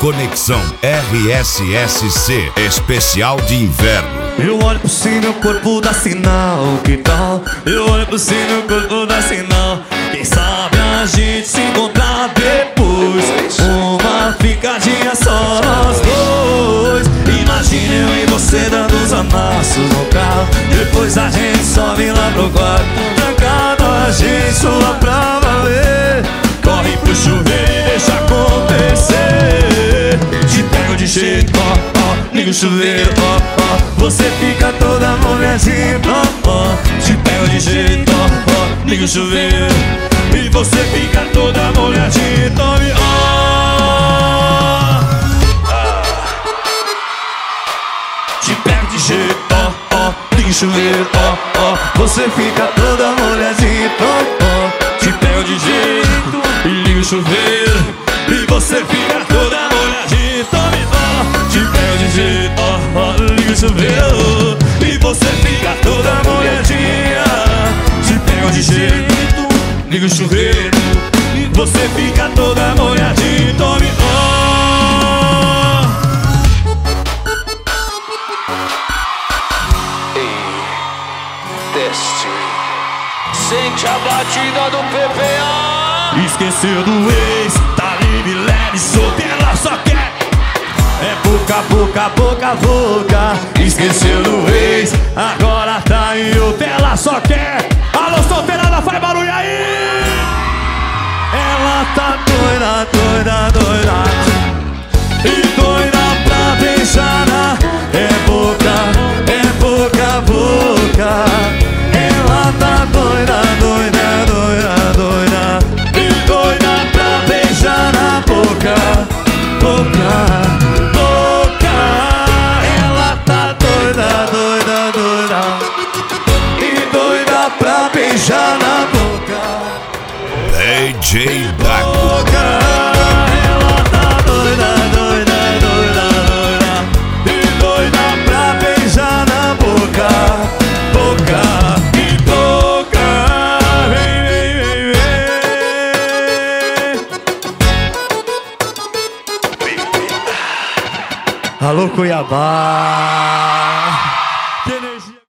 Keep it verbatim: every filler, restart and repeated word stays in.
Conexão R S S C Especial de Inverno. Eu olho pro cima, meu corpo dá sinal, que tal? Eu olho pro cima, meu corpo dá sinal. Quem sabe a gente se encontrar depois, uma ficadinha só nós dois. Imagina eu e você dando uns amassos no carro, depois a gente sobe lá pro quarto, trancado a gente lá pra valer. Corre pro chuveiro e deixa acontecer. Te pego de jeito, ó, ó, liga o chuveiro, ó, ó. Você fica toda molhadinha, ó, ó. Te pego de jeito, ó, ó, liga o chuveiro e você fica toda molhadinha, tome, ó. Te pego de jeito, ó, ó, liga o chuveiro, ó, ó. Você fica toda molhadinha, ó, ó. Te pego de jeito e liga o chuveiro e você fica toda molhadinha, tome, ó. Te pego de jeito, ó, ó, liga o chuveiro e você fica toda molhadinha. Te pego de jeito, liga o chuveiro e você fica toda molhadinha, tome, ó. Sente a batida do P P A. Esqueceu do ex, tá livre, leve, solteira, só quer é boca, boca, boca, boca. Esqueceu do ex, agora tá em outra, ela só quer. Alô, solteirada, faz barulho aí. Ela tá doida, doida, doida e doida pra beijar. É boca, é boca, boca. Ela tá doida, doida, doida, doida e doida pra beijar na boca, boca, boca. Ela tá doida, doida, doida e doida pra beijar na boca, D J Daco. boca. Ela tá doida, doida, doida, doida e doida pra beijar na boca, boca. Alô, Cuiabá.